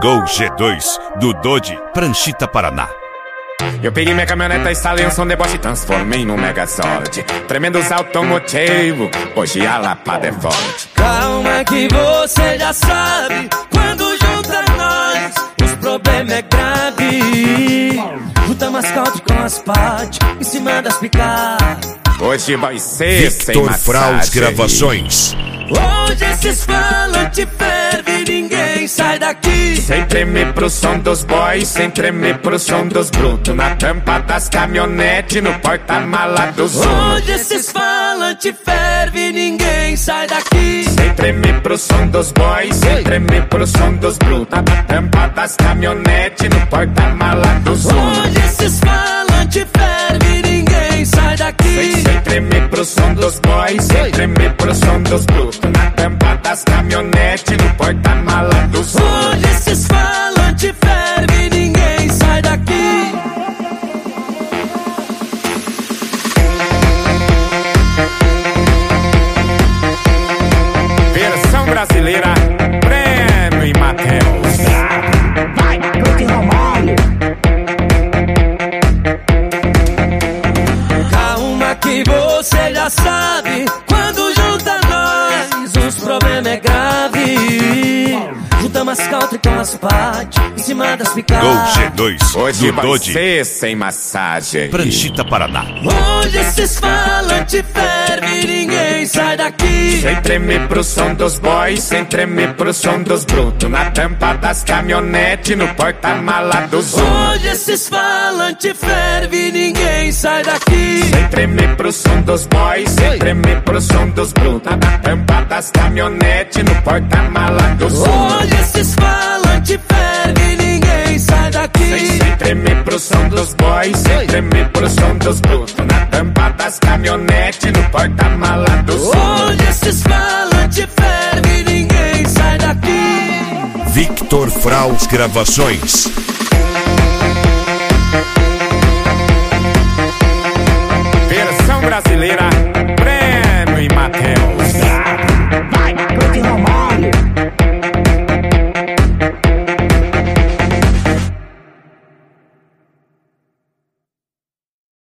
Gol G2 do Dodge, Pranchita, Paraná. Eu peguei minha caminhoneta, instalei um som deboche e transformei num Megazord. Tremendos automotivo, hoje a lapada é forte. Calma que você já sabe, quando junta nós, os problemas é grave. Junta mascote com as partes, em cima das picapes. Hoje vai ser sem Victor Fraus Gravações. Hoje esses falantes ferve, ninguém sai daqui. Sem tremer pro som dos boys, sem tremer pro som dos brutos. Na tampa das caminhonetes, no porta-mala dos Uno. Hoje esses falantes ferve, ninguém sai daqui. Sem tremer pro som dos boys, sem tremer pro som dos brutos. Na tampa das caminhonetes, no porta-mala dos Uno. Hoje esses falantes ferve, ninguém sai daqui. Sem tremer pro som dos boys, sem tremer pro som dos brutos. Na tampa das caminhonetes, no porta-mala dos Uno. Hoje esses falantes ferve, ninguém sai daqui. Versão brasileira, Breno e Matheus. Vai, Bruto Romário. Calma que você já sabe, quando junta nós, os problemas é grave. Junta mascote com as partes, em cima das picapes. Gol G2 Hoje do vai Dodge, ser sem massagem. Pranchita, Paraná. Hoje esses falantes ferve, ninguém sai daqui. Sem tremer pro som dos boys, sem tremer pro som dos brutos. Na tampa das caminhonetes, no porta-mala dos Uno. Hoje esses falantes ferve, ninguém sai daqui. Sem tremer pro som dos boys, sem tremer pro som dos brutos. Na tampa das caminhonetes, no porta-mala dos Uno. Hoje esses falantes ferve, ninguém sai daqui. Sem tremer pro som dos boys, sem tremer pro som dos brutos. Na tampa das caminhonetes, no porta-mala dos Uno. Hoje esses falantes ferve, ninguém sai daqui. Victor Fraus Gravações.